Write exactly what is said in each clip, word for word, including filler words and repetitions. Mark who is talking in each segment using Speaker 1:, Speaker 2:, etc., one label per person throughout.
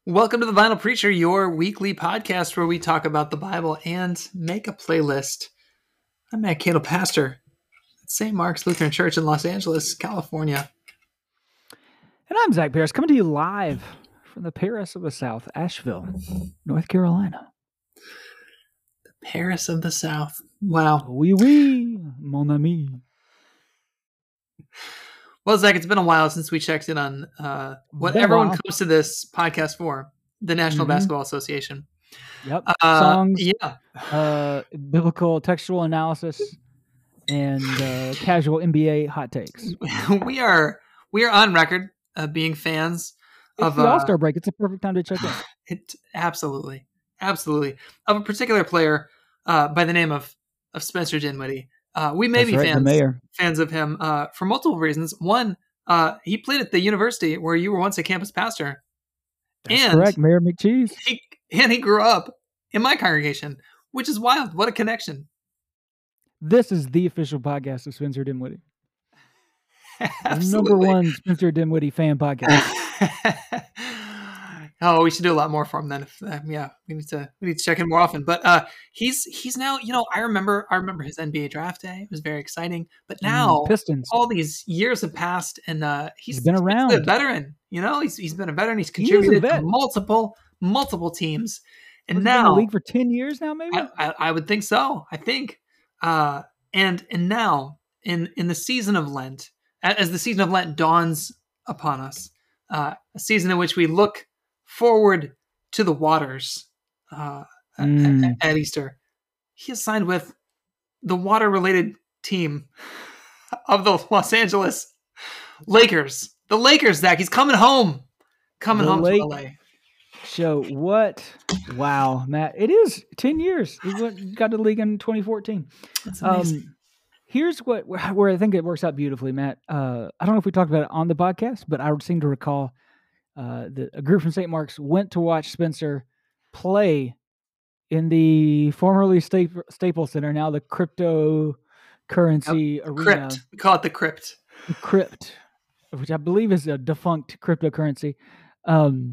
Speaker 1: Welcome to the Vinyl Preacher, your weekly podcast where we talk about the Bible and make a playlist. I'm Matt Cato, pastor at Saint Mark's Lutheran Church in Los Angeles, California.
Speaker 2: And I'm Zach Paris, coming to you live from the Paris of the South, Asheville, North Carolina.
Speaker 1: The Paris of the South. Wow.
Speaker 2: Oui, oui, mon ami.
Speaker 1: Well, Zach, it's been a while since we checked in on uh, what
Speaker 2: Been a
Speaker 1: everyone
Speaker 2: while.
Speaker 1: comes to this podcast for, the National
Speaker 2: Mhm.
Speaker 1: Basketball Association.
Speaker 2: Yep.
Speaker 1: Uh,
Speaker 2: Songs,
Speaker 1: Yeah.
Speaker 2: uh, biblical textual analysis, and uh, casual N B A hot takes.
Speaker 1: we are we are on record of being fans
Speaker 2: It's
Speaker 1: of
Speaker 2: the
Speaker 1: uh,
Speaker 2: All-Star break. It's a perfect time to check in.
Speaker 1: It absolutely, absolutely of a particular player uh, by the name of of Spencer Dinwiddie. Uh, we may
Speaker 2: That's
Speaker 1: be
Speaker 2: right, the
Speaker 1: fans
Speaker 2: mayor.
Speaker 1: fans of him uh, for multiple reasons. One, uh, he played at the university where you were once a campus pastor,
Speaker 2: That's
Speaker 1: and
Speaker 2: correct, Mayor McCheese.
Speaker 1: he and he grew up in my congregation, which is wild. What a connection!
Speaker 2: This is the official podcast of Spencer Dinwiddie. The
Speaker 1: Absolutely.
Speaker 2: number one Spencer Dinwiddie fan podcast.
Speaker 1: Oh, we should do a lot more for him then. If, uh, yeah, we need to we need to check in more often. But uh, he's he's now, you know, I remember I remember his N B A draft day. It was very exciting. But now
Speaker 2: Mm, Pistons.
Speaker 1: all these years have passed, and uh, he's,
Speaker 2: He's been
Speaker 1: he's
Speaker 2: around.
Speaker 1: a veteran. You know, he's he's been a veteran. He's
Speaker 2: He is a
Speaker 1: contributed to
Speaker 2: vet.
Speaker 1: multiple multiple teams, and
Speaker 2: Has he been in
Speaker 1: now
Speaker 2: the league for ten years now, maybe?
Speaker 1: I, I, I would think so. I think, uh, and and now in in the season of Lent, a- as the season of Lent dawns upon us, uh, a season in which we look forward to the waters uh, a-
Speaker 2: Mm.
Speaker 1: a- at Easter, he is signed with the water-related team of the Los Angeles Lakers. The Lakers, Zach. He's coming home. Coming
Speaker 2: The
Speaker 1: home
Speaker 2: Lake-
Speaker 1: to L A.
Speaker 2: So what? Wow, Matt! It is ten years. He went, got to the league in twenty fourteen.
Speaker 1: That's amazing.
Speaker 2: Um, here's what where, where I think it works out beautifully, Matt. Uh, I don't know if we talked about it on the podcast, but I seem to recall uh, that a group from Saint Mark's went to watch Spencer play in the formerly Sta- Staples Center, now the cryptocurrency arena,
Speaker 1: Crypt. We call it the Crypt.
Speaker 2: the Crypt, which I believe is a defunct cryptocurrency. Um,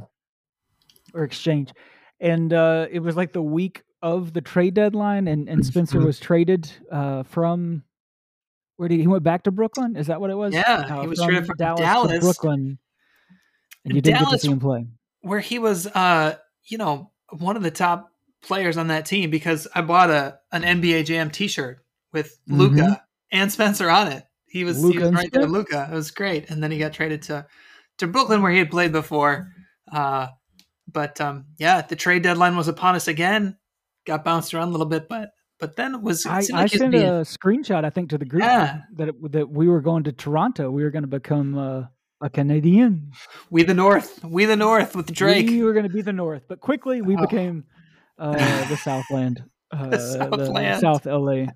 Speaker 2: or exchange, and uh, it was like the week of the trade deadline, and, and Spencer
Speaker 1: Mhm.
Speaker 2: was traded uh, from where did he, he went back to Brooklyn? Is that what it was?
Speaker 1: Yeah,
Speaker 2: Uh,
Speaker 1: he was traded from
Speaker 2: Dallas,
Speaker 1: Dallas.
Speaker 2: to Brooklyn, and you didn't get to
Speaker 1: Dallas-
Speaker 2: see him play.
Speaker 1: Where he was, uh, you know, one of the top players on that team because I bought a an N B A Jam T-shirt with Luca
Speaker 2: Mhm.
Speaker 1: and Spencer on it. He was, he
Speaker 2: Luka
Speaker 1: was
Speaker 2: and
Speaker 1: right there,
Speaker 2: Spence?
Speaker 1: Luca. It was great, and then he got traded to to Brooklyn where he had played before. Uh, but um, yeah, the trade deadline was upon us again. Got bounced around a little bit, but but then it was. It
Speaker 2: I,
Speaker 1: seemed
Speaker 2: I
Speaker 1: like he was
Speaker 2: sent
Speaker 1: being-
Speaker 2: a screenshot, I think, to the group
Speaker 1: Yeah.
Speaker 2: that it, that we were going to Toronto. We were going to become uh, a Canadian.
Speaker 1: we the North, we the North with Drake.
Speaker 2: We were going to be the North, but quickly we
Speaker 1: Oh.
Speaker 2: became uh, the Southland, uh, the
Speaker 1: Southland.
Speaker 2: South L A.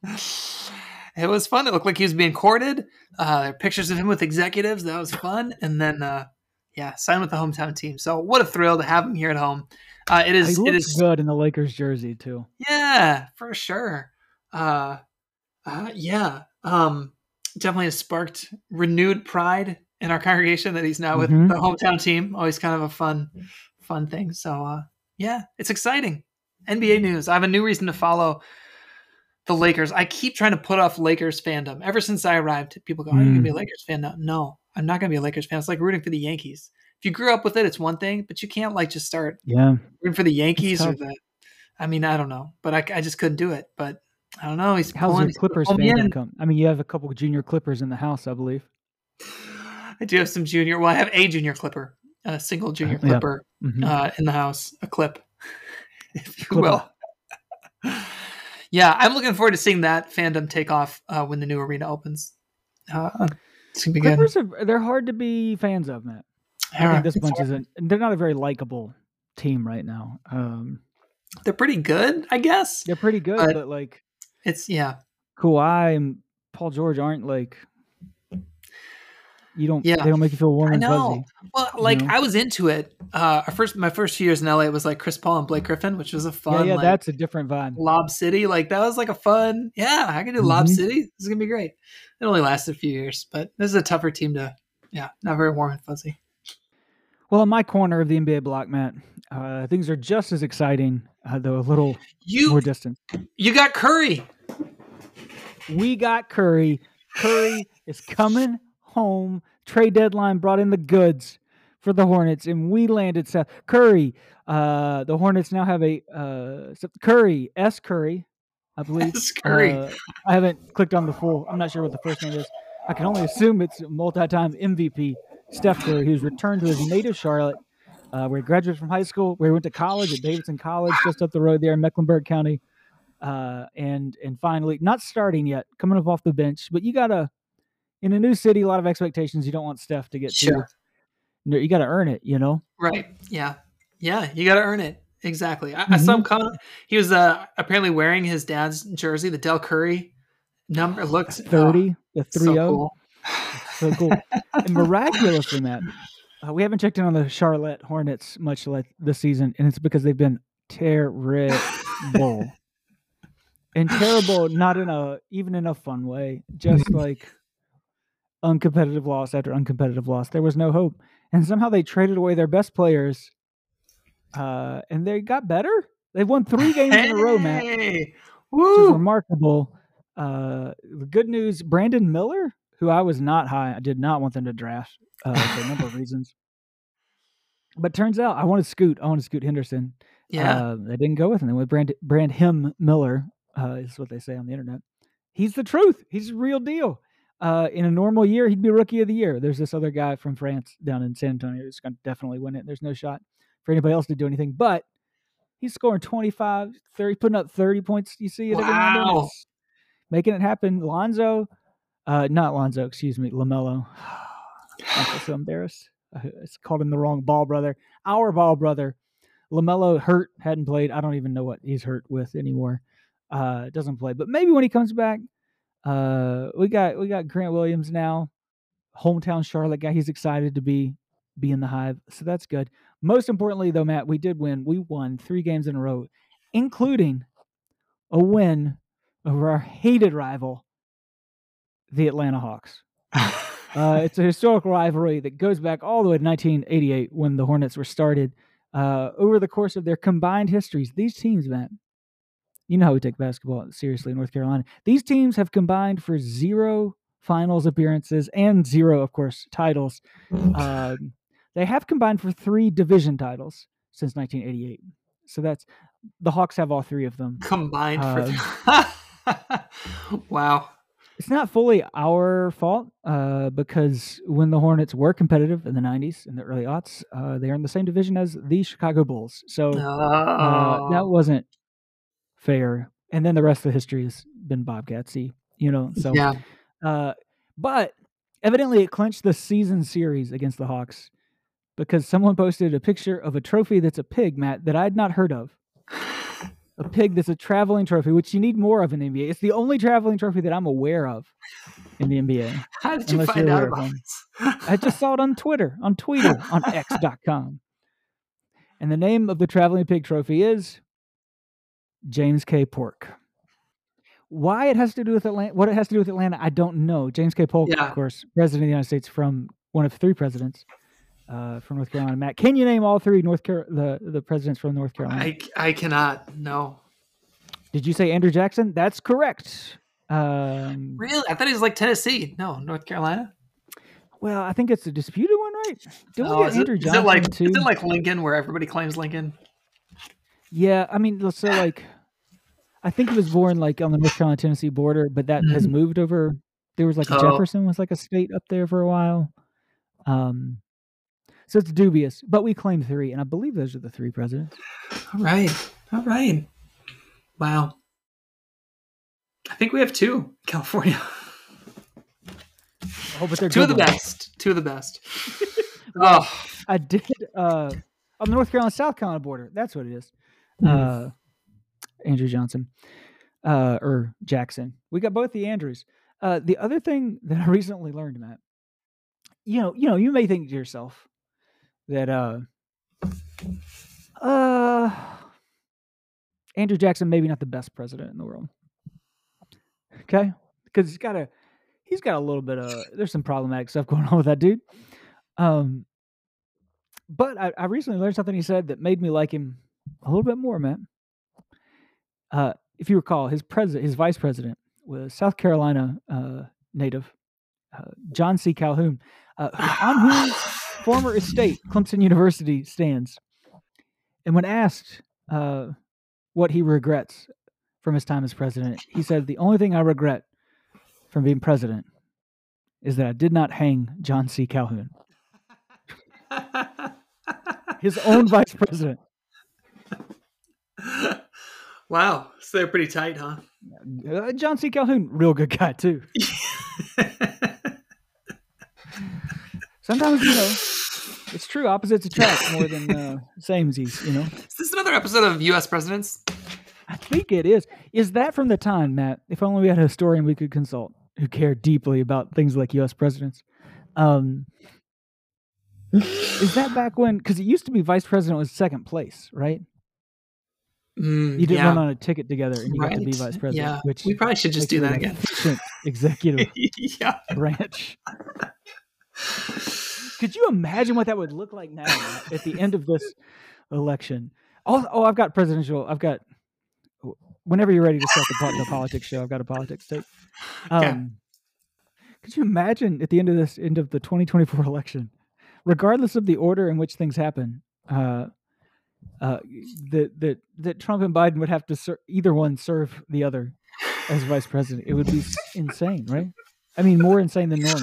Speaker 1: It was fun. It looked like he was being courted. Uh, there are pictures of him with executives. That was fun. And then, uh, yeah, signed with the hometown team. So what a thrill to have him here at home. Uh, it
Speaker 2: He
Speaker 1: is. It
Speaker 2: looks
Speaker 1: is.
Speaker 2: good in the Lakers jersey too.
Speaker 1: Yeah, for sure. Uh, uh, yeah. Um, definitely has sparked renewed pride in our congregation that he's now with
Speaker 2: Mhm.
Speaker 1: the hometown team. Always kind of a fun, fun thing. So, uh, yeah, it's exciting. N B A news. I have a new reason to follow the Lakers. I keep trying to put off Lakers fandom. Ever since I arrived, people go, "Are you going to be a
Speaker 2: Mm.
Speaker 1: Lakers fan now?" No, I'm not going to be a Lakers fan. It's like rooting for the Yankees. If you grew up with it, it's one thing, but you can't like just start
Speaker 2: Yeah,
Speaker 1: rooting for the Yankees or
Speaker 2: tough.
Speaker 1: the. I mean, I don't know, but I, I just couldn't do it. But I don't know. He's
Speaker 2: how's
Speaker 1: pulling,
Speaker 2: your
Speaker 1: he's
Speaker 2: Clippers
Speaker 1: pulling me
Speaker 2: fandom
Speaker 1: in.
Speaker 2: come? I mean, you have a couple of junior Clippers in the house, I believe.
Speaker 1: I do have some junior. Well, I have a junior Clipper, a single junior
Speaker 2: Yeah.
Speaker 1: Clipper
Speaker 2: Mhm.
Speaker 1: uh, in the house, a clip, if you
Speaker 2: Clipper.
Speaker 1: will. Yeah, I'm looking forward to seeing that fandom take off uh, when the new arena opens. Uh, it's gonna be good.
Speaker 2: Clippers are they're hard to be fans of, Matt. I
Speaker 1: Yeah,
Speaker 2: think this
Speaker 1: it's
Speaker 2: bunch
Speaker 1: hard.
Speaker 2: isn't. They're not a very likable team right now. Um,
Speaker 1: They're pretty good, I guess.
Speaker 2: they're pretty good,
Speaker 1: But-
Speaker 2: but like
Speaker 1: It's yeah,
Speaker 2: Kawhi and Paul George aren't like. You don't.
Speaker 1: Yeah.
Speaker 2: They don't make you feel warm
Speaker 1: I
Speaker 2: and
Speaker 1: know.
Speaker 2: fuzzy.
Speaker 1: Well, like
Speaker 2: know?
Speaker 1: I was into it. Uh, our first, my first few years in L A was like Chris Paul and Blake Griffin, which was a
Speaker 2: Yeah,
Speaker 1: fun,
Speaker 2: yeah,
Speaker 1: like,
Speaker 2: that's a different vibe.
Speaker 1: Lob City. Like that was like a fun. Yeah, I can do Lob
Speaker 2: Mhm.
Speaker 1: City. This is gonna be great. It only lasted a few years, but this is a tougher team to. Yeah, not very warm and fuzzy.
Speaker 2: Well, in my corner of the N B A block, Matt, uh, things are just as exciting, uh, though a little
Speaker 1: You
Speaker 2: more distant.
Speaker 1: you got Curry.
Speaker 2: We got Curry. Curry is coming home. Trade deadline brought in the goods for the Hornets, and we landed Seth Curry. Uh, the Hornets now have a uh, Curry S Curry, I believe.
Speaker 1: S. Curry.
Speaker 2: Uh, I haven't clicked on the full. I'm not sure what the first name is. I can only assume it's multi-time M V P Steph Curry, who's returned to his native Charlotte, uh, where he graduated from high school, where he went to college at Davidson College, just up the road there in Mecklenburg County. Uh, and and finally, not starting yet, coming up off the bench. But you gotta, in a new city, a lot of expectations. You don't want Steph to get
Speaker 1: Sure.
Speaker 2: too. You got to earn it, you know.
Speaker 1: Right. Yeah. Yeah. You got to earn it. Exactly. I,
Speaker 2: Mm-hmm.
Speaker 1: I saw him comment. He was uh, apparently wearing his dad's jersey, the Del Curry number. Looked
Speaker 2: thirty,
Speaker 1: oh,
Speaker 2: the three
Speaker 1: so
Speaker 2: oh.
Speaker 1: cool.
Speaker 2: So cool. And miraculously, Matt, uh, we haven't checked in on the Charlotte Hornets much like this season, and it's because they've been terrible. And terrible, not in a even in a fun way, just like uncompetitive loss after uncompetitive loss. There was no hope, and somehow they traded away their best players, uh, and they got better. They've won three games
Speaker 1: hey,
Speaker 2: in a row, Matt,
Speaker 1: woo.
Speaker 2: which is remarkable. Uh, the good news: Brandon Miller, who I was not high, I did not want them to draft uh, for a number of reasons, but turns out I want to scoot. I want to scoot Henderson.
Speaker 1: Yeah,
Speaker 2: uh, they didn't go with him. They went brand brand him Miller. Uh, is what they say on the internet. He's the truth. He's the real deal. Uh, in a normal year, he'd be rookie of the year. There's this other guy from France down in San Antonio who's going to definitely win it. There's no shot for anybody else to do anything, but he's scoring twenty-five, thirty, putting up thirty points. You see it every now and then.
Speaker 1: wow.
Speaker 2: It's making it happen. Lonzo, uh, not Lonzo, excuse me, LaMelo. I feel so embarrassed. I called him the wrong ball brother. Our ball brother. LaMelo hurt, hadn't played. I don't even know what he's hurt with anymore. Uh, doesn't play, but maybe when he comes back, uh, we got we got Grant Williams now, hometown Charlotte guy. He's excited to be be in the Hive, so that's good. Most importantly, though, Matt, we did win. We won three games in a row, including a win over our hated rival, the Atlanta Hawks. uh, it's a historical rivalry that goes back all the way to nineteen eighty-eight when the Hornets were started. Uh, over the course of their combined histories, these teams, Matt. You know how we take basketball seriously in North Carolina. These teams have combined for zero finals appearances and zero, of course, titles. Um, they have combined for three division titles since nineteen eighty-eight. So that's the Hawks have all three of them
Speaker 1: combined
Speaker 2: uh,
Speaker 1: for. Wow.
Speaker 2: It's not fully our fault uh, because when the Hornets were competitive in the nineties and the early aughts, uh, they are in the same division as the Chicago Bulls. So uh, that wasn't fair. And then the rest of the history has been Bobcatsy, you know. So,
Speaker 1: yeah.
Speaker 2: Uh, but evidently it clinched the season series against the Hawks because someone posted a picture of a trophy that's a pig, Matt, that I had not heard of. A pig that's a traveling trophy, which you need more of in the N B A. It's the only traveling trophy that I'm aware of in the N B A.
Speaker 1: How did you find out about this?
Speaker 2: I just saw it on Twitter, on Twitter, on X dot com. And the name of the traveling pig trophy is James K. Polk. Why it has to do with Atlanta, what it has to do with Atlanta, I don't know. James K. Polk, yeah. Of course, president of the United States from one of three presidents uh, from North Carolina. Matt, can you name all three North Car- the the presidents from North Carolina?
Speaker 1: I, I cannot. No.
Speaker 2: Did you say Andrew Jackson? That's correct. Um,
Speaker 1: really? I thought he was like Tennessee. No, North Carolina.
Speaker 2: Well, I think it's a disputed one, right? Don't
Speaker 1: oh,
Speaker 2: we get
Speaker 1: is
Speaker 2: Andrew
Speaker 1: it,
Speaker 2: Johnson
Speaker 1: is it like,
Speaker 2: too?
Speaker 1: Is it like Lincoln, where everybody claims Lincoln?
Speaker 2: Yeah, I mean, so like, I think he was born like on the North Carolina Tennessee border, but that mm-hmm. has moved over. There was like a oh. Jefferson was like a state up there for a while. Um, so it's dubious, but we claim three, and I believe those are the three presidents.
Speaker 1: All right, all right. Wow. I think we have two, California.
Speaker 2: Oh, but they're
Speaker 1: two of the
Speaker 2: ones.
Speaker 1: best. Two of the best. oh,
Speaker 2: I did uh, on the North Carolina South Carolina border. That's what it is.
Speaker 1: Mm.
Speaker 2: Uh, Andrew Johnson uh, or Jackson. We got both the Andrews. Uh, the other thing that I recently learned, Matt, you know, you know, you may think to yourself that uh, uh, Andrew Jackson maybe not the best president in the world. Okay, because he's got a he's got a little bit of there's some problematic stuff going on with that dude. Um, But I, I recently learned something he said that made me like him a little bit more, man. Uh, if you recall, his president, his vice president, was South Carolina uh, native uh, John C. Calhoun, uh, on whose former estate Clemson University stands. And when asked uh, what he regrets from his time as president, he said, "The only thing I regret from being president is that I did not hang John C. Calhoun." His own vice president.
Speaker 1: Wow. So they're pretty tight, huh?
Speaker 2: Uh, John C. Calhoun, real good guy, too. Sometimes, you know, it's true. Opposites attract more than uh, samesies, you know.
Speaker 1: Is this another episode of U S Presidents?
Speaker 2: I think it is. Is that from the time, Matt? If only we had a historian we could consult who cared deeply about things like U S presidents. Um, is that back when? Because it used to be vice president was second place, right?
Speaker 1: Mm,
Speaker 2: you didn't
Speaker 1: yeah.
Speaker 2: run on a ticket together, and you
Speaker 1: right.
Speaker 2: got to be vice president.
Speaker 1: Yeah,
Speaker 2: which
Speaker 1: we probably should just do that again.
Speaker 2: Executive
Speaker 1: yeah.
Speaker 2: branch. Could you imagine what that would look like now at the end of this election? Oh, oh, I've got presidential. I've got. Whenever you're ready to start the, the politics show, I've got a politics take. Um, okay. Could you imagine at the end of this, end of the twenty twenty-four election, regardless of the order in which things happen, uh, uh, that that that Trump and Biden would have to ser- either one serve the other as vice president? It would be insane, right? I mean, more insane than normal.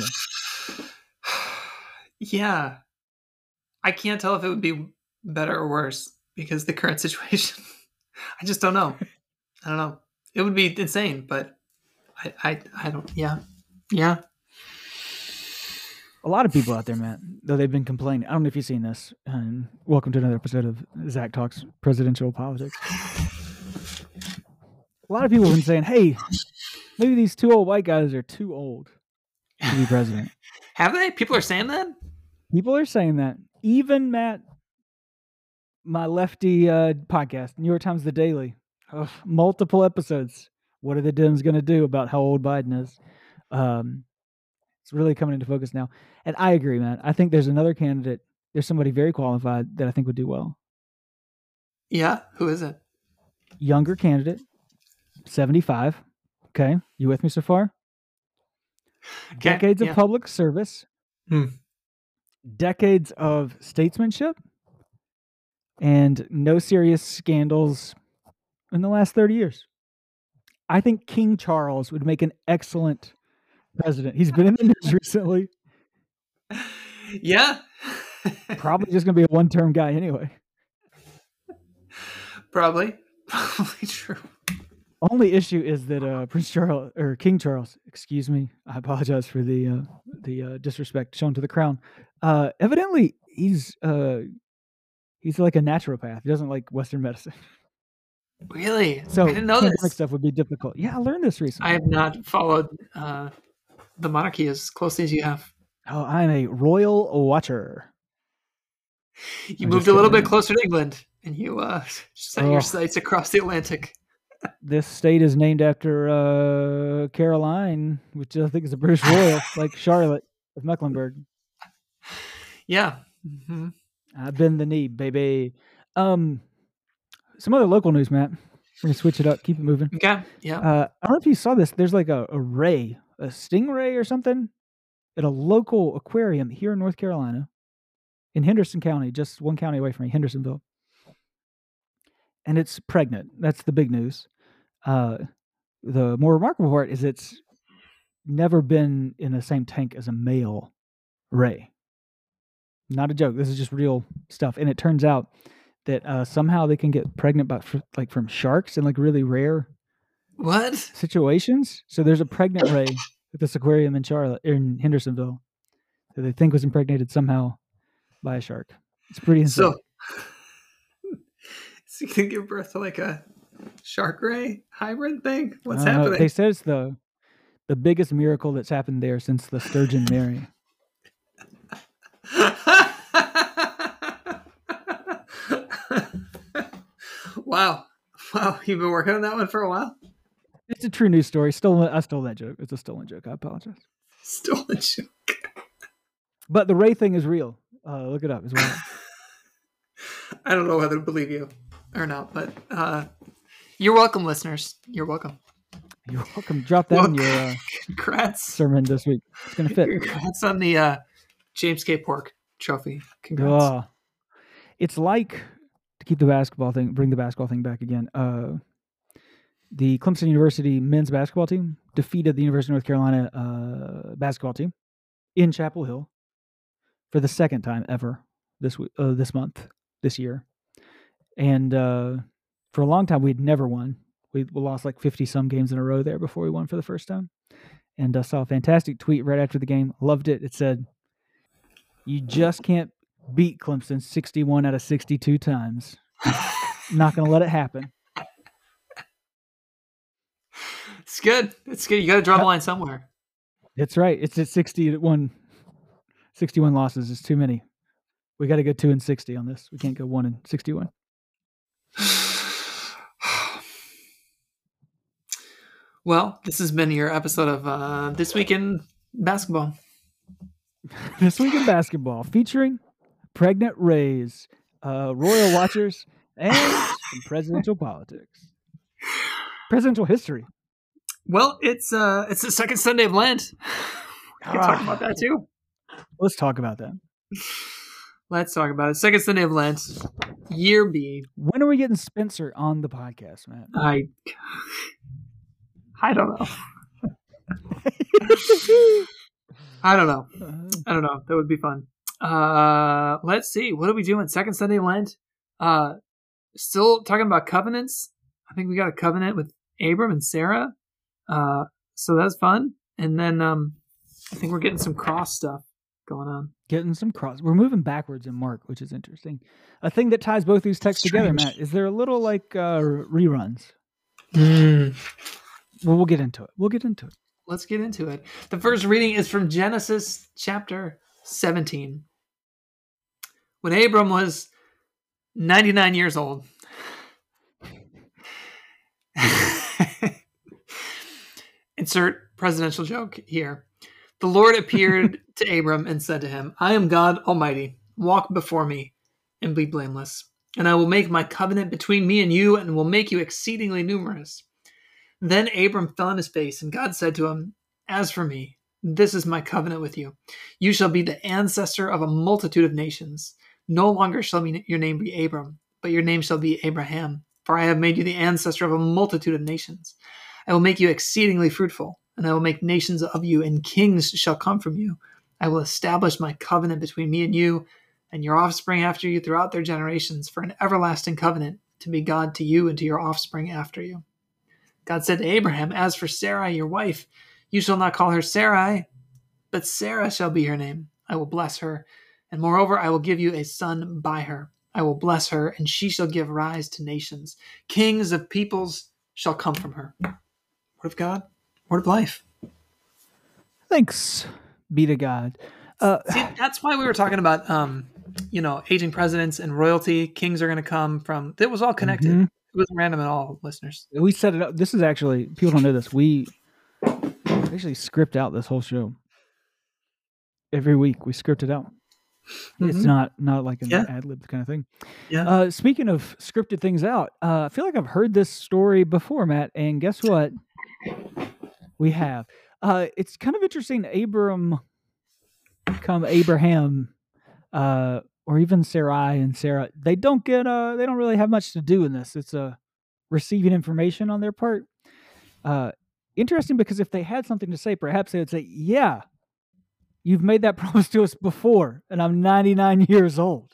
Speaker 1: Yeah, I can't tell if it would be better or worse because the current situation. I just don't know. I don't know. It would be insane, but I, I, I don't. Yeah, yeah.
Speaker 2: A lot of people out there, Matt, though they've been complaining. I don't know if you've seen this. And welcome to another episode of Zach Talks Presidential Politics. A lot of people have been saying, "Hey, maybe these two old white guys are too old to be president."
Speaker 1: Have they? People are saying that.
Speaker 2: People are saying that. Even Matt, my lefty uh, podcast, New York Times The Daily, oh, multiple episodes. What are the Dems going to do about how old Biden is? Um, it's really coming into focus now. And I agree, man. I think there's another candidate. There's somebody very qualified that I think would do well.
Speaker 1: Yeah? Who is it?
Speaker 2: Younger candidate, seventy-five. Okay. You with me so far? Okay. Decades yeah. of public service.
Speaker 1: Hmm.
Speaker 2: Decades of statesmanship. And no serious scandals in the last thirty years. I think King Charles would make an excellent president. He's been in the news recently.
Speaker 1: Yeah.
Speaker 2: Probably just going to be a one-term guy anyway.
Speaker 1: Probably. Probably true.
Speaker 2: Only issue is that uh, Prince Charles, or King Charles, excuse me, I apologize for the uh, the uh, disrespect shown to the crown. Uh, evidently, he's uh, he's like a naturopath. He doesn't like Western medicine.
Speaker 1: Really?
Speaker 2: So
Speaker 1: I didn't know this
Speaker 2: stuff would be difficult. Yeah, I learned this recently.
Speaker 1: I have not followed uh, the monarchy as closely as you have.
Speaker 2: Oh, I'm a royal watcher.
Speaker 1: You I'm moved a little bit closer to England, and you uh, set oh. your sights across the Atlantic.
Speaker 2: This state is named after uh, Caroline, which I think is a British royal, like Charlotte of Mecklenburg.
Speaker 1: Yeah. Mm-hmm.
Speaker 2: I bend the knee, baby. Um, some other local news, Matt. We're going to switch it up, keep it moving.
Speaker 1: Okay, yeah.
Speaker 2: Uh, I don't know if you saw this. There's like a, a ray, a stingray or something at a local aquarium here in North Carolina, in Henderson County, just one county away from me, Hendersonville. And it's pregnant. That's the big news. Uh, the more remarkable part is it's never been in the same tank as a male ray. Not a joke. This is just real stuff. And it turns out that uh, somehow they can get pregnant by, like from sharks in like really rare
Speaker 1: what
Speaker 2: situations. So there's a pregnant ray at this aquarium in Charlotte, in Hendersonville, that they think was impregnated somehow by a shark. It's pretty insane.
Speaker 1: So, so you can give birth to like a shark ray hybrid thing? What's
Speaker 2: uh,
Speaker 1: happening?
Speaker 2: They said it's the the biggest miracle that's happened there since the Sturgeon Mary.
Speaker 1: Wow. Wow. You've been working on that one for a while?
Speaker 2: It's a true news story. Stolen. I stole that joke. It's a stolen joke. I apologize.
Speaker 1: Stolen joke.
Speaker 2: But the ray thing is real. Uh, look it up as well.
Speaker 1: I don't know whether to believe you or not, but uh, you're welcome, listeners. You're welcome.
Speaker 2: You're welcome. Drop that
Speaker 1: Well,
Speaker 2: in your uh,
Speaker 1: congrats.
Speaker 2: sermon this week. It's going to fit.
Speaker 1: Congrats on the uh, James K. Pork trophy. Congrats.
Speaker 2: Oh, it's like, to keep the basketball thing, bring the basketball thing back again. Uh, the Clemson University men's basketball team defeated the University of North Carolina uh, basketball team in Chapel Hill for the second time ever this uh, this month, this year. And uh, for a long time, we'd never won. We, we lost like fifty-some games in a row there before we won for the first time. And I uh, saw a fantastic tweet right after the game. Loved it. It said, you just can't beat Clemson sixty-one out of sixty-two times. Not going to let it happen.
Speaker 1: It's good. It's good. You got to draw the line somewhere.
Speaker 2: That's right. It's at sixty-one. sixty-one losses is too many. We got to go two and sixty on this. We can't go one and sixty-one.
Speaker 1: Well, this has been your episode of uh, This Week in Basketball.
Speaker 2: This Week in Basketball, featuring pregnant Rays, uh, royal watchers, and some presidential politics. Presidential history.
Speaker 1: Well, it's uh, it's the second Sunday of Lent. We can talk about that too.
Speaker 2: Let's talk about that.
Speaker 1: Let's talk about it. Second Sunday of Lent, year B.
Speaker 2: When are we getting Spencer on the podcast, Matt?
Speaker 1: I, I don't know. I don't know. I don't know. That would be fun. Uh, let's see. What are we doing? Second Sunday of Lent. Uh, still talking about covenants. I think we got a covenant with Abram and Sarah. Uh, so that's fun. And then um, I think we're getting some cross stuff going on.
Speaker 2: Getting some cross. We're moving backwards in Mark, which is interesting. A thing that ties both these texts Strange. together, Matt, is there a little like uh, reruns?
Speaker 1: Mm.
Speaker 2: Well, we'll get into it. We'll get into it.
Speaker 1: Let's get into it. The first reading is from Genesis chapter seventeen. When Abram was ninety-nine years old, insert presidential joke here. The Lord appeared to Abram and said to him, I am God Almighty. Walk before me and be blameless. And I will make my covenant between me and you and will make you exceedingly numerous. Then Abram fell on his face, and God said to him, As for me, this is my covenant with you. You shall be the ancestor of a multitude of nations. No longer shall your name be Abram, but your name shall be Abraham. For I have made you the ancestor of a multitude of nations. I will make you exceedingly fruitful, and I will make nations of you, and kings shall come from you. I will establish my covenant between me and you, and your offspring after you throughout their generations, for an everlasting covenant, to be God to you and to your offspring after you. God said to Abraham, As for Sarai, your wife, you shall not call her Sarai, but Sarah shall be her name. I will bless her, and moreover, I will give you a son by her. I will bless her, and she shall give rise to nations. Kings of peoples shall come from her. Word of God, word of life.
Speaker 2: Thanks be to God. Uh,
Speaker 1: See, that's why we were talking about, um, you know, aging presidents and royalty. Kings are going to come from. It was all connected. Mm-hmm. It wasn't random at all, listeners.
Speaker 2: We set it up. This is actually, people don't know this. We actually script out this whole show. Every week we script it out. Mm-hmm. It's not not like an yeah. ad-lib kind of thing.
Speaker 1: Yeah.
Speaker 2: Uh, speaking of scripted things out, uh, I feel like I've heard this story before, Matt. And guess what? We have. Uh, it's kind of interesting. Abram become Abraham, uh, or even Sarai and Sarah. They don't get. Uh, they don't really have much to do in this. It's a uh, receiving information on their part. Uh, interesting because if they had something to say, perhaps they would say, "Yeah, you've made that promise to us before, and I'm ninety-nine years old."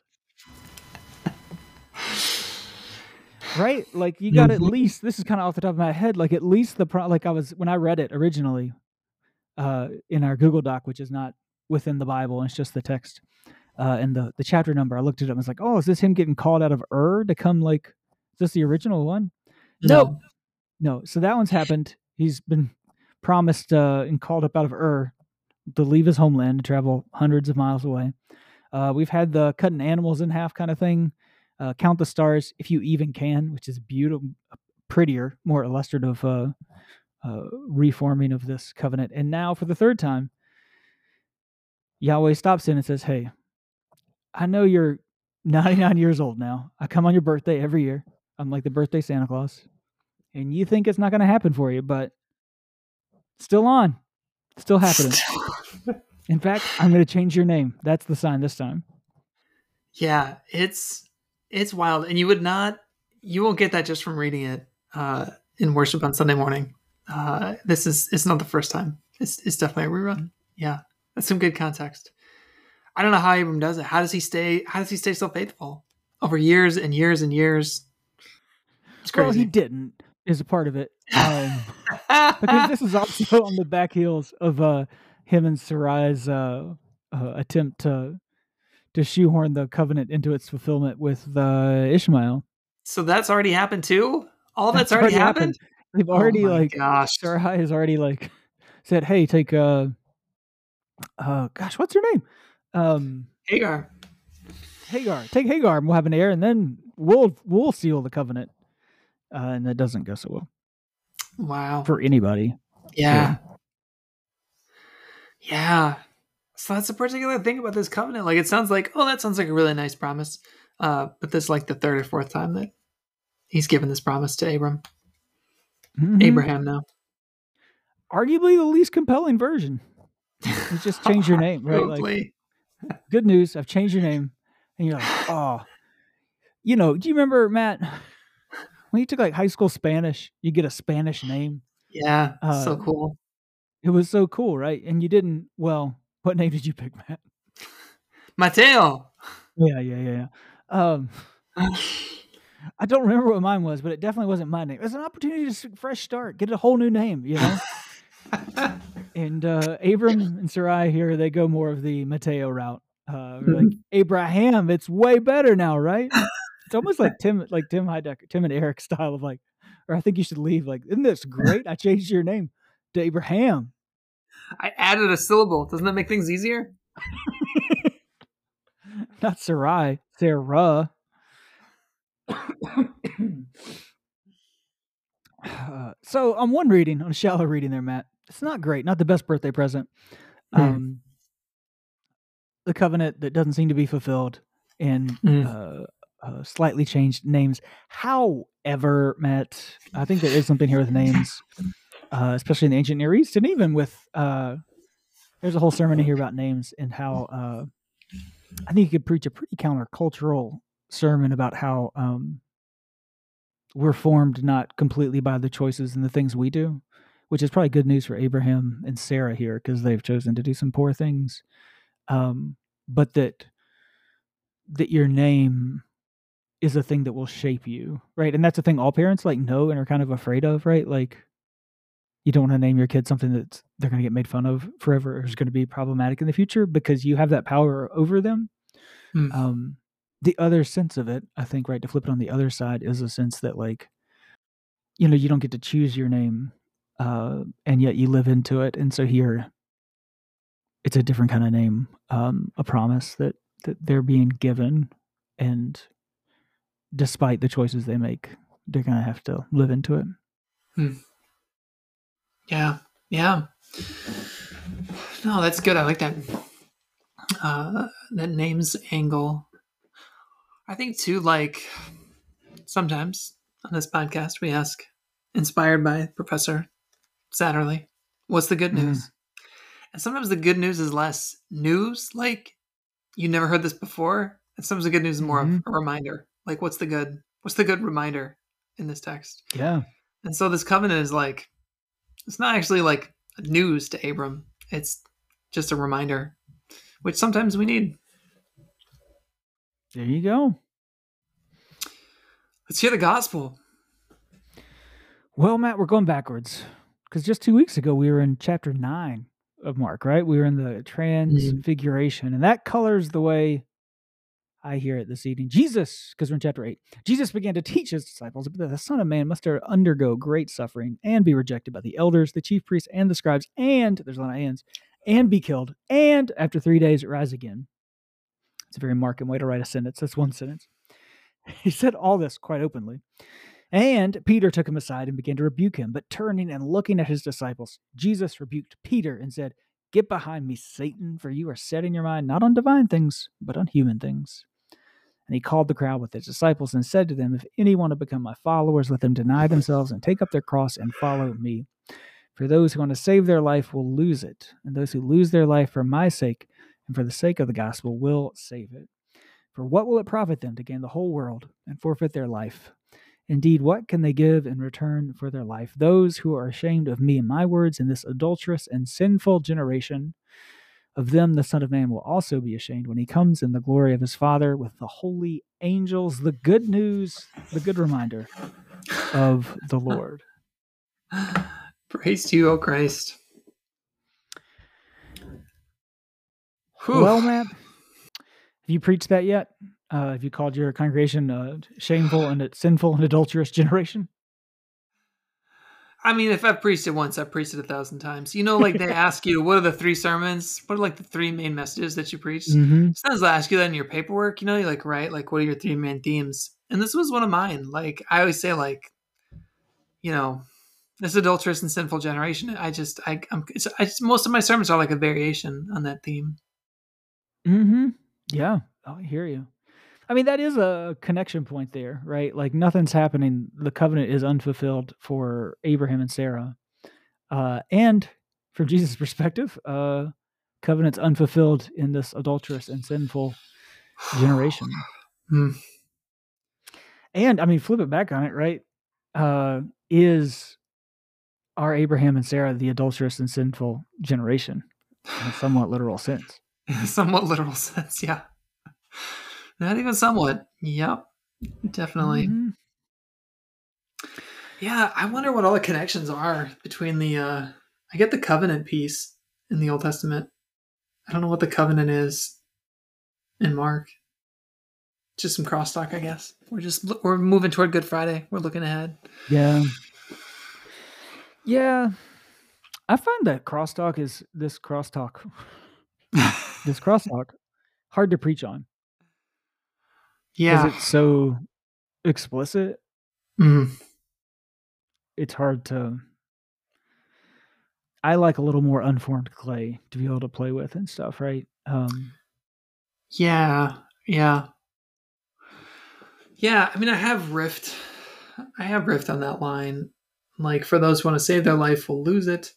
Speaker 2: Right? Like you got mm-hmm. at least. This is kind of off the top of my head. Like at least the pro. Like I was when I read it originally, uh, in our Google Doc, which is not within the Bible, and it's just the text. Uh, and the, the chapter number, I looked it up and was like, oh, is this him getting called out of Ur to come like, is this the original one?
Speaker 1: No.
Speaker 2: No. no. So that one's happened. He's been promised uh, and called up out of Ur to leave his homeland to travel hundreds of miles away. Uh, we've had the cutting animals in half kind of thing. Uh, count the stars if you even can, which is beautiful, prettier, more illustrative uh, uh, reforming of this covenant. And now for the third time, Yahweh stops in and says, hey, I know you're ninety-nine years old now. I come on your birthday every year. I'm like the birthday Santa Claus. And you think it's not going to happen for you, but still on. Still happening. In fact, I'm going to change your name. That's the sign this time.
Speaker 1: Yeah, it's it's wild. And you would not, you won't get that just from reading it uh, in worship on Sunday morning. Uh, this is, it's not the first time. It's, it's definitely a rerun. Yeah, that's some good context. I don't know how Abram does it. How does he stay? How does he stay so faithful over years and years and years? It's crazy.
Speaker 2: Well, he didn't is a part of it, um, because this is also on the back heels of uh, him and Sarai's uh, uh, attempt to to shoehorn the covenant into its fulfillment with uh, Ishmael.
Speaker 1: So that's already happened too. All that's, that's already, already happened? happened.
Speaker 2: They've already
Speaker 1: oh my
Speaker 2: like
Speaker 1: gosh.
Speaker 2: Sarai has already like said, "Hey, take uh, uh, gosh, what's her name? Um,
Speaker 1: Hagar.
Speaker 2: Hagar. Take Hagar, and we'll have an heir, and then we'll we'll seal the covenant." Uh, and that doesn't go so well.
Speaker 1: Wow.
Speaker 2: For anybody.
Speaker 1: Yeah. So. Yeah. So that's a particular thing about this covenant. Like, it sounds like, oh, that sounds like a really nice promise. Uh, but this is like the third or fourth time that he's given this promise to Abram. Mm-hmm. Abraham now.
Speaker 2: Arguably the least compelling version. You just change your name, right? Like, good news, I've changed your name. And you're like, oh. You know, do you remember, Matt, when you took like high school Spanish, you get a Spanish name?
Speaker 1: Yeah, uh, so cool.
Speaker 2: It was so cool, right? And you didn't, well, what name did you pick, Matt?
Speaker 1: Mateo.
Speaker 2: Yeah, yeah, yeah. Um, I don't remember what mine was, but it definitely wasn't my name. It was an opportunity to fresh start, get a whole new name, you know? And uh, Abram and Sarai here, they go more of the Mateo route. Uh, mm-hmm. Like, Abraham, it's way better now, right? It's almost like Tim, like Tim Heidecker, Tim and Eric style of like, or I think you should leave. Like, isn't this great? I changed your name to Abraham.
Speaker 1: I added a syllable. Doesn't that make things easier?
Speaker 2: Not Sarai, Sarah. uh, so on one reading, on a shallow reading there, Matt, it's not great. Not the best birthday present. Mm. Um, the covenant that doesn't seem to be fulfilled and mm. uh, uh, slightly changed names. However, Matt, I think there is something here with names. Uh, especially in the ancient Near East, and even with, uh, there's a whole sermon in here about names and how, uh, I think you could preach a pretty countercultural sermon about how um, we're formed not completely by the choices and the things we do, which is probably good news for Abraham and Sarah here because they've chosen to do some poor things, um, but that that your name is a thing that will shape you, right? And that's a thing all parents like know and are kind of afraid of, right? Like, you don't want to name your kid something that they're going to get made fun of forever or is going to be problematic in the future because you have that power over them. Mm. Um, the other sense of it, I think, right, to flip it on the other side is a sense that, like, you know, you don't get to choose your name uh, and yet you live into it. And so here, it's a different kind of name, um, a promise that, that they're being given. And despite the choices they make, they're going to have to live into it.
Speaker 1: Hmm. Yeah, yeah. No, that's good. I like that. Uh, that names angle. I think too, like, sometimes on this podcast we ask, inspired by Professor Satterley, what's the good news? Mm. And sometimes the good news is less news, like you never heard this before. And sometimes the good news is more mm-hmm. of a reminder. Like, what's the good? What's the good reminder in this text?
Speaker 2: Yeah.
Speaker 1: And so this covenant is like, it's not actually like news to Abram. It's just a reminder, which sometimes we need.
Speaker 2: There you go.
Speaker 1: Let's hear the gospel.
Speaker 2: Well, Matt, we're going backwards because just two weeks ago we were in chapter nine of Mark, right? We were in the transfiguration, mm-hmm. and that colors the way I hear it this evening. Jesus, because we're in chapter eight, Jesus began to teach his disciples that the Son of Man must undergo great suffering and be rejected by the elders, the chief priests, and the scribes, and, there's a lot of ands, and be killed, and after three days rise again. It's a very Markan way to write a sentence. That's one sentence. He said all this quite openly. And Peter took him aside and began to rebuke him, but turning and looking at his disciples, Jesus rebuked Peter and said, "Get behind me, Satan, for you are setting your mind not on divine things, but on human things." And And he called the crowd with his disciples and said to them, if anyone to become my followers, let them deny themselves and take up their cross and follow me. For those who want to save their life will lose it, and those who lose their life for my sake and for the sake of the gospel will save it. For what will it profit them to gain the whole world and forfeit their life? Indeed, what can they give in return for their life? Those who are ashamed of me and my words in this adulterous and sinful generation, of them the Son of Man will also be ashamed when he comes in the glory of his Father with the holy angels. The good news, the good reminder of the Lord.
Speaker 1: Praise to you, O Christ. Whew.
Speaker 2: Well, Matt, have you preached that yet? Uh, have you called your congregation a shameful and a sinful and adulterous generation?
Speaker 1: I mean, if I've preached it once, I've preached it a thousand times. You know, like they ask you, what are the three sermons? What are like the three main messages that you preached?
Speaker 2: Mm-hmm.
Speaker 1: Sometimes they'll ask you that in your paperwork, you know, you like, right? Like, what are your three main themes? And this was one of mine. Like, I always say, like, you know, this adulterous and sinful generation. I just, I, I'm, it's, I just, most of my sermons are like a variation on that theme.
Speaker 2: Mm-hmm. Yeah, I hear you. I mean, that is a connection point there, right? Like nothing's happening. The covenant is unfulfilled for Abraham and Sarah. Uh, and from Jesus' perspective, uh, covenant's unfulfilled in this adulterous and sinful generation.
Speaker 1: Mm.
Speaker 2: And I mean, flip it back on it, right? Uh, is are Abraham and Sarah the adulterous and sinful generation in a somewhat literal sense?
Speaker 1: In a somewhat literal sense, yeah. Not even somewhat. Yep. Definitely.
Speaker 2: Mm-hmm.
Speaker 1: Yeah, I wonder what all the connections are between the uh I get the covenant piece in the Old Testament. I don't know what the covenant is in Mark. Just some crosstalk, I guess. We're just we're moving toward Good Friday. We're looking ahead.
Speaker 2: Yeah. Yeah. I find that crosstalk is this crosstalk. this crosstalk hard to preach on.
Speaker 1: Yeah.
Speaker 2: Because it's so explicit.
Speaker 1: Mm.
Speaker 2: It's hard to I like a little more unformed clay to be able to play with and stuff, right? Um
Speaker 1: Yeah. Yeah. Yeah, I mean I have riffed I have riffed on that line. Like, for those who want to save their life will lose it.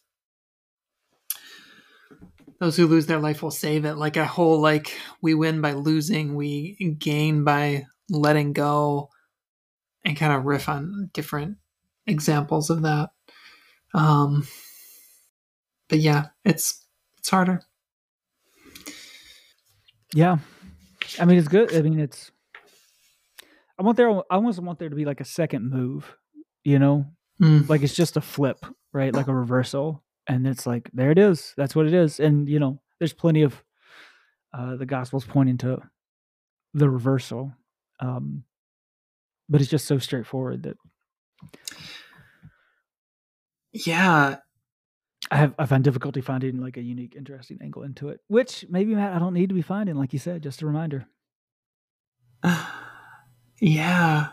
Speaker 1: Those who lose their life will save it. Like a whole, like, we win by losing, we gain by letting go, and kind of riff on different examples of that. Um, but yeah, it's it's harder.
Speaker 2: Yeah. I mean, it's good. I mean, it's I want there I almost want there to be like a second move, you know?
Speaker 1: Mm.
Speaker 2: Like it's just a flip, right? Like a reversal. And it's like, there it is. That's what it is. And, you know, there's plenty of uh, the Gospels pointing to the reversal. Um, but it's just so straightforward that.
Speaker 1: Yeah.
Speaker 2: I have I find difficulty finding like a unique, interesting angle into it, which maybe, Matt, I don't need to be finding, like you said, just a reminder.
Speaker 1: Yeah.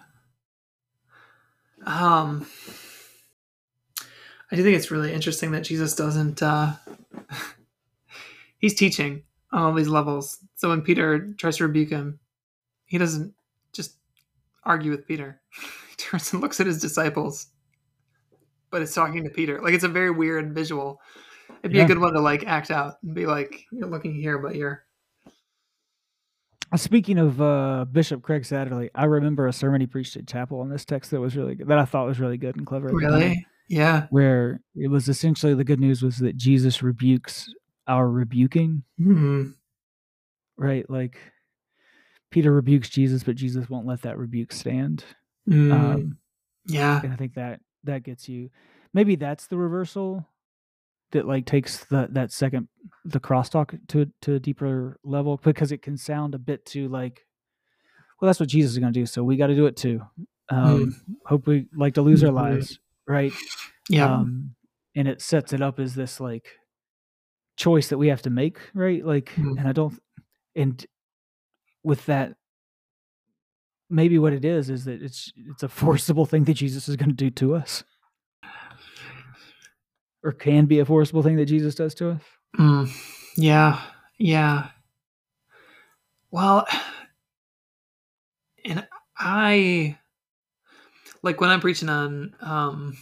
Speaker 1: Um, I do think it's really interesting that Jesus doesn't, uh, he's teaching on all these levels. So when Peter tries to rebuke him, he doesn't just argue with Peter. He turns and looks at his disciples, but it's talking to Peter. Like, it's a very weird visual. It'd be
Speaker 2: Yeah.
Speaker 1: a good one to like act out and be like, you're looking here, but you're.
Speaker 2: Speaking of uh, Bishop Craig Satterley, I remember a sermon he preached at chapel on this text that was really good, that I thought was really good and clever. At the time,
Speaker 1: Really? Yeah.
Speaker 2: where it was essentially the good news was that Jesus rebukes our rebuking,
Speaker 1: Mm-hmm.
Speaker 2: right? Like Peter rebukes Jesus, but Jesus won't let that rebuke stand.
Speaker 1: Mm.
Speaker 2: Um,
Speaker 1: Yeah.
Speaker 2: and I think that that gets you. Maybe that's the reversal that like takes the that second the crosstalk to to a deeper level, because it can sound a bit too like, well, that's what Jesus is going to do, so we got to do it too. Um,
Speaker 1: Mm.
Speaker 2: Hope we like to lose our
Speaker 1: Mhm.
Speaker 2: lives, right?
Speaker 1: Yeah.
Speaker 2: Um, and it sets it up as this like choice that we have to make, right? Like,
Speaker 1: Mm.
Speaker 2: and I don't, and with that, maybe what it is is that it's it's a forcible thing that Jesus is going to do to us, or can be a forcible thing that Jesus does to us.
Speaker 1: Mm. Yeah. Yeah. Well, and I like when I'm preaching on um,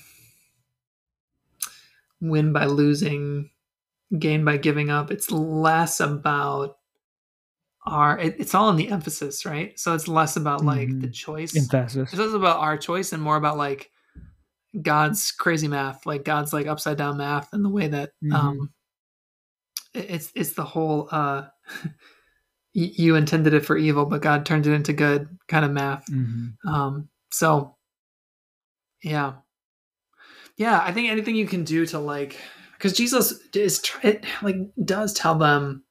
Speaker 1: win by losing, gain by giving up. It's less about our. It, it's all in the emphasis, right? So it's less about like
Speaker 2: Mhm.
Speaker 1: the choice.
Speaker 2: Emphasis.
Speaker 1: It's less about our choice and more about like God's crazy math, like God's like upside down math, and the way that
Speaker 2: Mhm.
Speaker 1: um, it- it's it's the whole uh, y- you intended it for evil, but God turned it into good kind of math.
Speaker 2: Mhm.
Speaker 1: Um, so yeah, yeah, I think anything you can do to like, because Jesus is tr- it, like does tell them,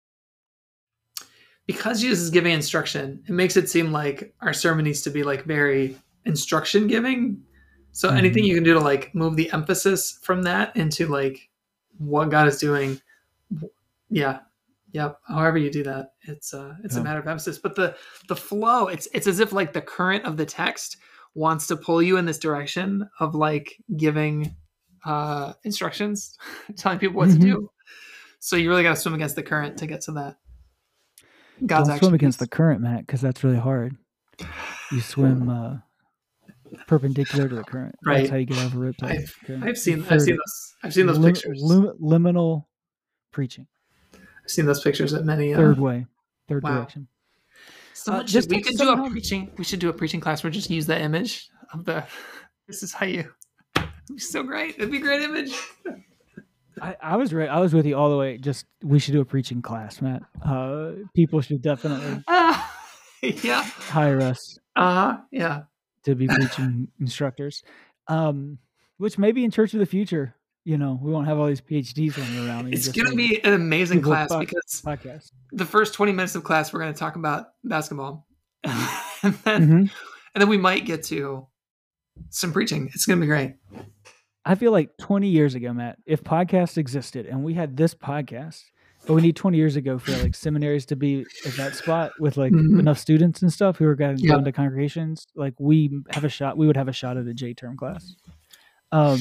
Speaker 1: because Jesus is giving instruction, it makes it seem like our sermon needs to be like very instruction giving. So anything
Speaker 2: Mhm.
Speaker 1: you can do to like move the emphasis from that into like what God is doing, yeah, yep. However you do that, it's uh, it's a
Speaker 2: Yeah.
Speaker 1: matter of emphasis. But the the flow, it's it's as if like the current of the text wants to pull you in this direction of like giving uh, instructions, telling people what to
Speaker 2: Mhm.
Speaker 1: do. So you really got to swim against the current to get to that God's
Speaker 2: Don't swim
Speaker 1: action
Speaker 2: against
Speaker 1: piece.
Speaker 2: the current, Matt, because that's really hard. You swim uh, perpendicular to the current. That's
Speaker 1: Right.
Speaker 2: how you get out of a riptide.
Speaker 1: I've
Speaker 2: Okay.
Speaker 1: I've seen I've
Speaker 2: Third,
Speaker 1: seen those I've seen those
Speaker 2: lim-
Speaker 1: pictures.
Speaker 2: lim- liminal preaching.
Speaker 1: I've seen those pictures at many. Uh,
Speaker 2: Third way, third
Speaker 1: wow.
Speaker 2: direction.
Speaker 1: Someone
Speaker 2: Uh,
Speaker 1: should
Speaker 2: this
Speaker 1: we
Speaker 2: text
Speaker 1: could do a
Speaker 2: somehow-
Speaker 1: preaching. We should do a preaching class where just use that image of the. This is how you. It'd be so great. It'd be a great image.
Speaker 2: I, I was right. I was with you all the way. Just we should do a preaching class, Matt. Uh, people should definitely
Speaker 1: Uh, yeah.
Speaker 2: hire us
Speaker 1: Uh yeah.
Speaker 2: to be preaching instructors. Um, which maybe in Church of the Future, you know, we won't have all these PhDs running around.
Speaker 1: It's gonna be an amazing
Speaker 2: people
Speaker 1: class
Speaker 2: po-
Speaker 1: because
Speaker 2: podcast.
Speaker 1: the first twenty minutes of class we're going to talk about basketball, and then
Speaker 2: Mhm.
Speaker 1: and then we might get to some preaching. It's going to be great.
Speaker 2: I feel like twenty years ago, Matt, if podcasts existed and we had this podcast, but we need twenty years ago for like seminaries to be at that spot with like
Speaker 1: Mhm.
Speaker 2: enough students and stuff who are going to
Speaker 1: Yeah.
Speaker 2: go into congregations, like we have a shot, we would have a shot at a J term class. Um,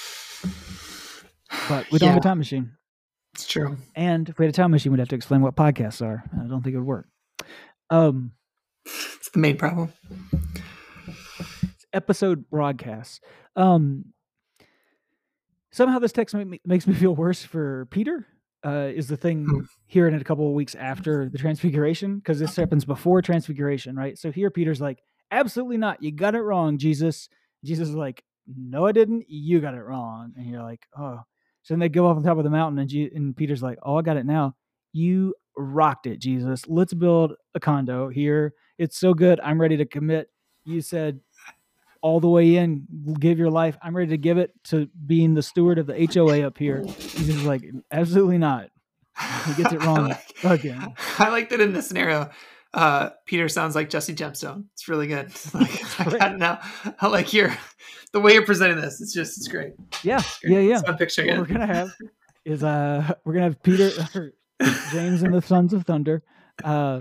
Speaker 2: but we don't have
Speaker 1: Yeah.
Speaker 2: a time machine.
Speaker 1: It's true.
Speaker 2: And if we had a time machine, we'd have to explain what podcasts are. I don't think it would work. Um,
Speaker 1: It's the main problem.
Speaker 2: episode broadcasts. Um, somehow this text make me, makes me feel worse for Peter. Uh, is the thing
Speaker 1: Hmm.
Speaker 2: here in a couple of weeks after the transfiguration, because this happens before transfiguration, right? So here Peter's like, absolutely not. You got it wrong, Jesus. Jesus is like, no, I didn't. You got it wrong. And you're like, oh. So then they go off on top of the mountain, and, G- and Peter's like, oh, I got it now. You rocked it, Jesus. Let's build a condo here. It's so good. I'm ready to commit. You said all the way in, give your life. I'm ready to give it to being the steward of the H O A up here. He's just like, absolutely not. He gets it wrong
Speaker 1: I like,
Speaker 2: again.
Speaker 1: I like that in this scenario. Uh, Peter sounds like Jesse Gemstone. It's really good. Like, I got it now. I like your the way you're presenting this. It's just it's great.
Speaker 2: Yeah,
Speaker 1: It's great.
Speaker 2: yeah, yeah.
Speaker 1: It's fun picture.
Speaker 2: What we're gonna have is uh, we're gonna have Peter, or James, and the Sons of Thunder. Uh,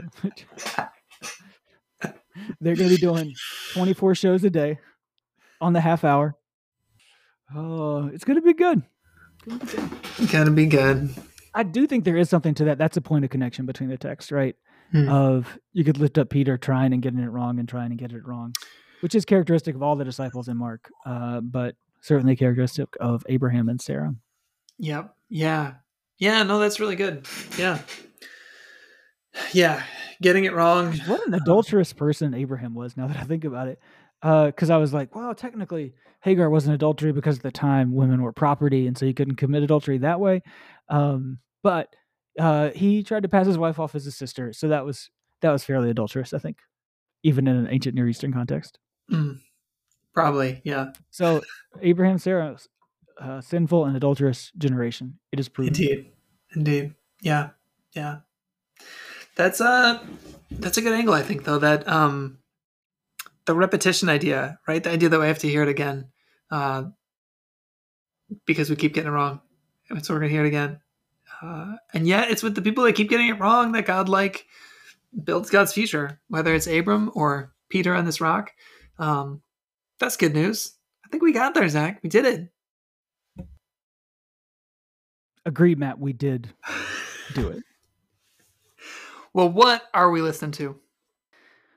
Speaker 2: they're gonna be doing twenty-four shows a day on the half hour. Oh, it's gonna be good.
Speaker 1: Gotta be good.
Speaker 2: I do think there is something to that. That's a point of connection between the text, right?
Speaker 1: Hmm.
Speaker 2: Of you could lift up Peter trying and getting it wrong and trying and get it wrong, which is characteristic of all the disciples in Mark, uh, but certainly characteristic of Abraham and Sarah.
Speaker 1: Yep. Yeah. Yeah. No, that's really good. Yeah. Yeah. Getting it wrong.
Speaker 2: What an adulterous person Abraham was, now that I think about it. Because uh, I was like, well, technically Hagar wasn't adultery because at the time women were property, and so you couldn't commit adultery that way. Um, but uh, he tried to pass his wife off as a sister, so that was that was fairly adulterous, I think, even in an ancient Near Eastern context.
Speaker 1: Mm, probably, yeah.
Speaker 2: So Abraham, Sarah, uh, sinful and adulterous generation. It is proven.
Speaker 1: Indeed, indeed, yeah, yeah. That's a that's a good angle, I think, though. That um, the repetition idea, right? The idea that we have to hear it again, uh, because we keep getting it wrong, and so we're gonna hear it again. Uh, and yet, it's with the people that keep getting it wrong that God like builds God's future, whether it's Abram or Peter on this rock. Um, that's good news. I think we got there, Zach. We did it.
Speaker 2: Agreed, Matt. We did do it.
Speaker 1: Well, what are we listening to?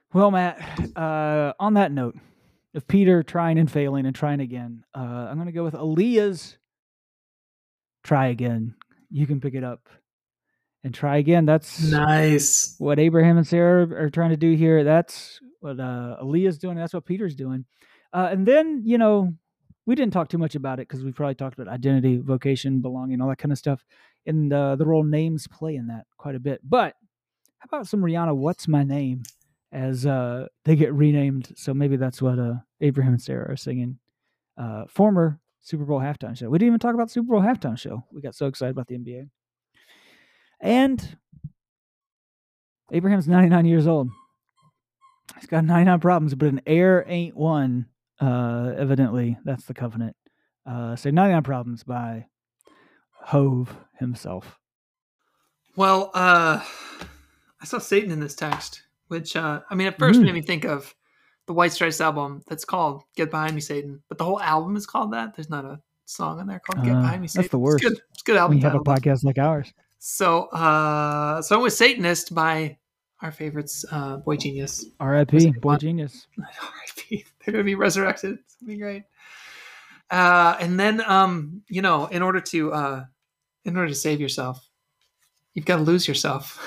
Speaker 2: Well, Matt, uh, on that note of Peter trying and failing and trying again, uh, I'm going to go with Aaliyah's Try Again. You can pick it up and try again. That's
Speaker 1: nice.
Speaker 2: What Abraham and Sarah are trying to do here. That's what uh, Aaliyah's doing. That's what Peter's doing. Uh, and then, you know, we didn't talk too much about it because we probably talked about identity, vocation, belonging, all that kind of stuff. And uh, the role names play in that quite a bit. But how about some Rihanna, What's My Name, as uh, they get renamed. So maybe that's what uh, Abraham and Sarah are singing. Uh, former Super Bowl halftime show. We didn't even talk about the Super Bowl halftime show. We got so excited about the N B A. And Abraham's ninety-nine years old. He's got ninety-nine problems, but an heir ain't one. Uh, evidently, that's the covenant. Uh, so ninety-nine Problems by Hove himself.
Speaker 1: Well, uh, I saw Satan in this text, which, uh, I mean, at first
Speaker 2: Mm.
Speaker 1: made me think of the White Stripes album that's called Get Behind Me, Satan. But the whole album is called that. There's not a song on there called Get
Speaker 2: Uh,
Speaker 1: Behind Me, Satan.
Speaker 2: that's the worst.
Speaker 1: It's good. It's a good album
Speaker 2: When you have a
Speaker 1: title, though.
Speaker 2: podcast like ours.
Speaker 1: So, uh, so I'm with Satanist by our favorites, uh, Boy Genius.
Speaker 2: R I P Boy Genius.
Speaker 1: R I P They're going to be resurrected. It's going to be great. Uh, and then, um, you know, in order to, uh, in order to save yourself, you've got to lose yourself.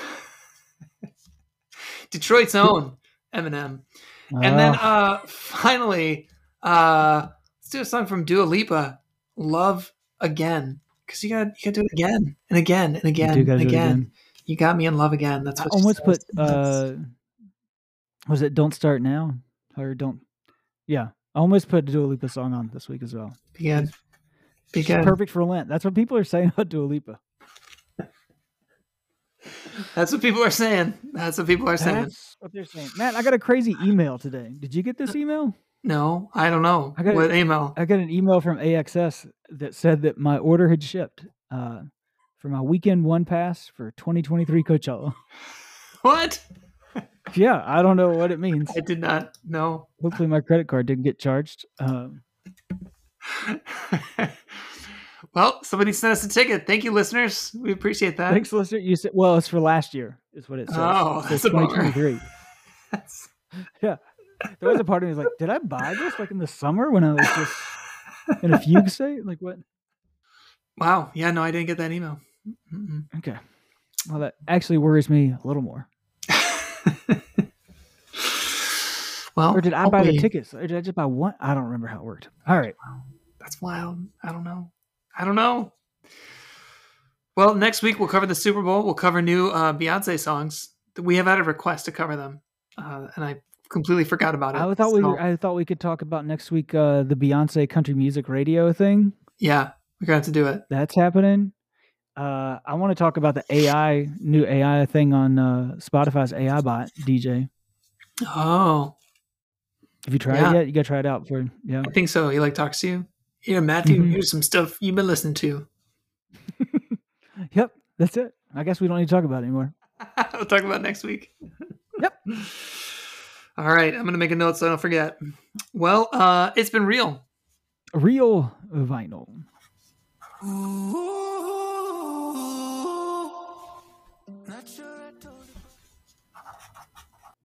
Speaker 1: Detroit's own Eminem. And then, uh, finally, uh, let's do a song from Dua Lipa, Love Again. Because you got you got to do it again and again and again
Speaker 2: You do gotta
Speaker 1: and
Speaker 2: do it
Speaker 1: again.
Speaker 2: again.
Speaker 1: You got me in love again. That's
Speaker 2: I
Speaker 1: what she
Speaker 2: almost
Speaker 1: says.
Speaker 2: put, uh, was it Don't Start Now? Or Don't, yeah. I almost put a Dua Lipa song on this week as well.
Speaker 1: Be good. Be
Speaker 2: She's
Speaker 1: good.
Speaker 2: perfect for Lent. That's what people are saying about Dua Lipa.
Speaker 1: That's what people are saying. That's what people are saying.
Speaker 2: That's what they're saying. Matt, I got a crazy email today. Did you get this email?
Speaker 1: No, I don't know.
Speaker 2: I got
Speaker 1: What
Speaker 2: a-
Speaker 1: email?
Speaker 2: I got an email from A X S that said that my order had shipped uh, for my weekend one pass for twenty twenty-three Coachella.
Speaker 1: What?
Speaker 2: Yeah, I don't know what it means.
Speaker 1: I did not know.
Speaker 2: Hopefully my credit card didn't get charged. Um,
Speaker 1: Well, somebody sent us a ticket. Thank you, listeners. We appreciate that.
Speaker 2: thanks, listener. You said, well, it's for last year, is what it says.
Speaker 1: Oh,
Speaker 2: It says
Speaker 1: that's a bummer.
Speaker 2: twenty twenty-three.
Speaker 1: That's-
Speaker 2: Yeah. There was a part of me was like, did I buy this like in the summer when I was just in a fugue state? Like what?
Speaker 1: Wow. Yeah, no, I didn't get that email. Mm-mm.
Speaker 2: Okay. Well, that actually worries me a little more.
Speaker 1: Well,
Speaker 2: Or did I buy the
Speaker 1: hopefully-
Speaker 2: tickets? Or did I just buy one? I don't remember how it worked. All right.
Speaker 1: That's wild. I don't know. I don't know. Well, next week we'll cover the Super Bowl. We'll cover new uh, Beyonce songs. We have had a request to cover them, uh, and I completely forgot about it.
Speaker 2: I thought we
Speaker 1: So,
Speaker 2: were, I thought we could talk about next week uh, the Beyonce country music radio thing
Speaker 1: yeah, we're gonna have to do it.
Speaker 2: that's happening. Uh, I want to talk about the A I new A I thing on uh, Spotify's A I bot D J.
Speaker 1: Oh,
Speaker 2: Have you tried
Speaker 1: Yeah.
Speaker 2: it yet? You got to try it out for yeah.
Speaker 1: I think so. He like talks to you. Here, Matthew.
Speaker 2: Mhm.
Speaker 1: Here's some stuff you've been listening to.
Speaker 2: Yep, that's it. I guess we don't need to talk about it anymore.
Speaker 1: we'll talk about it next week.
Speaker 2: Yep.
Speaker 1: All right, I'm gonna make a note so I don't forget. Well, uh, it's been real.
Speaker 2: Real vinyl.
Speaker 3: Not sure